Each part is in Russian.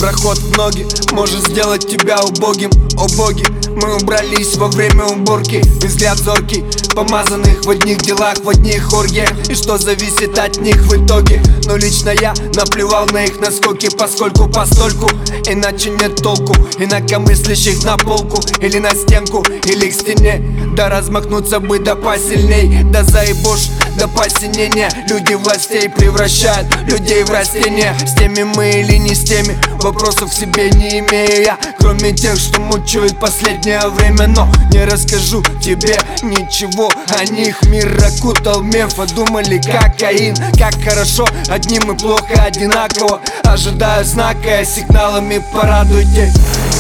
проход в ноги может сделать тебя убогим. О боги, мы убрались во время уборки. Взгляд зоркий, помазанных в одних делах, в одних оргиях. И что зависит от них в итоге? Но лично я наплевал на их наскоки, поскольку постольку иначе нет толку. Инакомыслящих на полку, или на стенку, или к стене. Да размахнуться бы да посильней, да заебошь, до посинения. Люди властей превращают людей в растения. С теми мы или не с теми, вопросов к себе не имею я, кроме тех, что мучают последнее время. Но не расскажу тебе ничего о них. Мир окутал мефа, думали кокаин. Как хорошо, одним и плохо одинаково. Ожидаю знака, сигналами порадуйте.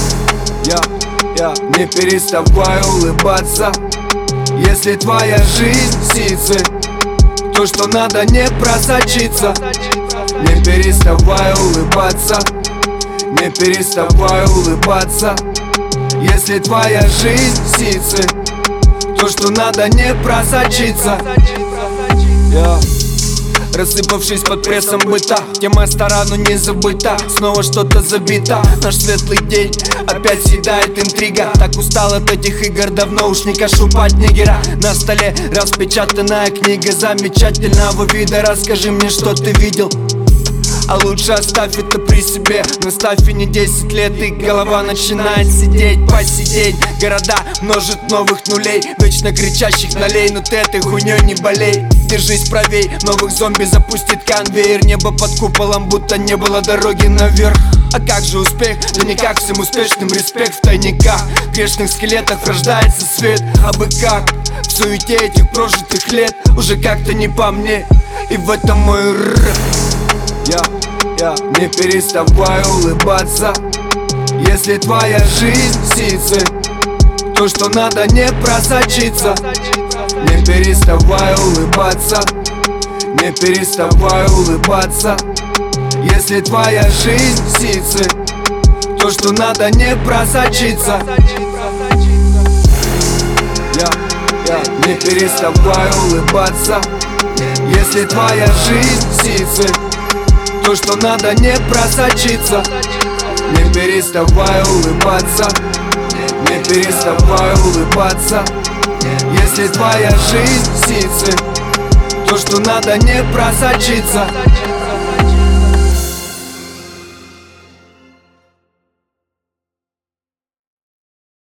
Я не переставай улыбаться. Если твоя жизнь сицы, то что надо не просочиться. Не переставай улыбаться, не переставай улыбаться. Если твоя жизнь сицы, то что надо не просочиться. Рассыпавшись под прессом быта, тема стара, но не забыта. Снова что-то забито, наш светлый день опять съедает интрига. Так устал от этих игр, давно уж не кашу под нигера. На столе распечатанная книга замечательного вида. Расскажи мне, что ты видел, а лучше оставь это при себе. Наставь и не 10 лет, и голова начинает сидеть. Посидеть, города множит новых нулей, вечно кричащих налей. Но ты этой хуйней не болей. Держись правей, новых зомби запустит конвейер. Небо под куполом, будто не было дороги наверх. А как же успех? Да никак, всем успешным респект. В тайниках грешных скелетов рождается свет. А бы как в суете этих прожитых лет уже как-то не по мне. И в этом мой рэп. Я не переставай улыбаться. Если твоя жизнь сицы, то что надо не просочиться. Не переставай улыбаться, не переставай улыбаться. Если твоя жизнь сицы, то что надо не просочиться. Я не переставай улыбаться. Если твоя жизнь сицы, то что надо не просочиться. Не переставай улыбаться, не переставай улыбаться. Если твоя жизнь сицы, то что надо не просочиться.